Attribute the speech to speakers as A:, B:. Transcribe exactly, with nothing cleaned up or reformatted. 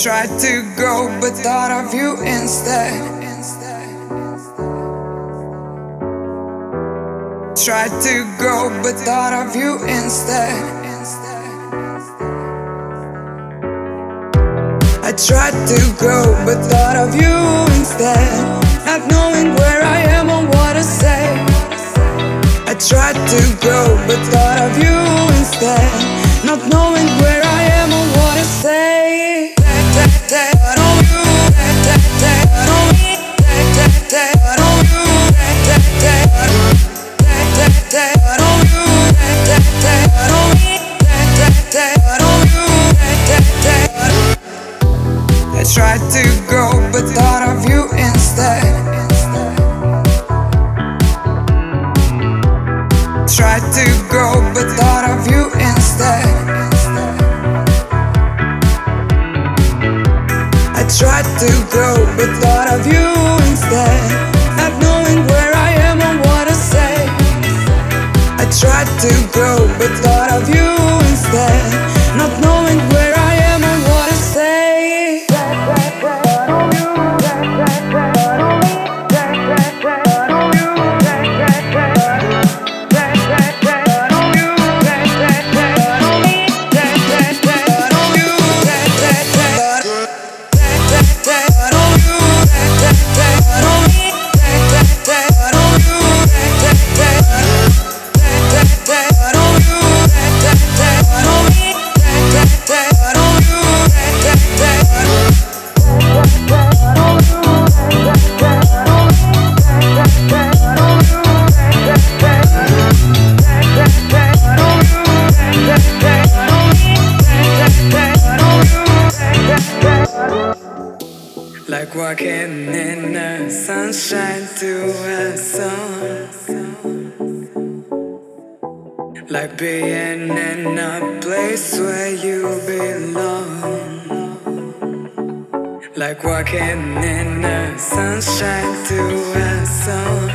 A: Tried to go, but thought of you instead. Tried to go, but thought of you instead. I tried to go, but thought of you instead. Not knowing where I am or what to say. I tried to go, but thought of you instead. Not knowing where I am or what to say. I tried to go, but thought of you instead. Tried to go, but thought of you instead. I tried to go, but thought of you instead. Not knowing where I am or what to say. I tried to go, but thought of you instead. Not knowing where I am or what to say. Like walking in the sunshine to a song. Like being in a place where you belong. Like walking in the sunshine to a song.